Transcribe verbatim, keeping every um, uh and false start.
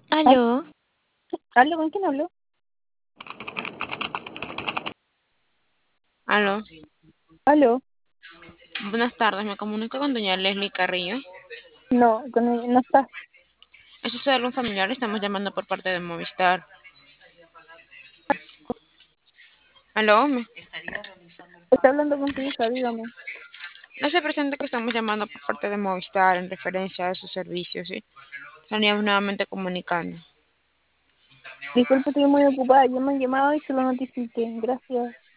Ah, Aló, ¿hablo con quién hablo? aló. ¿Aló? Buenas tardes, me comunico con doña Leslie Carrillo. No, con el- no está. ¿Es usted algún familiar? Estamos llamando por parte de Movistar. Aló, me- Está hablando con su hija, dígame. no se presente que estamos llamando por parte de Movistar en referencia a sus servicios, ¿sí? Estaríamos nuevamente comunicando. Disculpe, estoy muy ocupada. Ya me han llamado y se lo notifiqué. Gracias.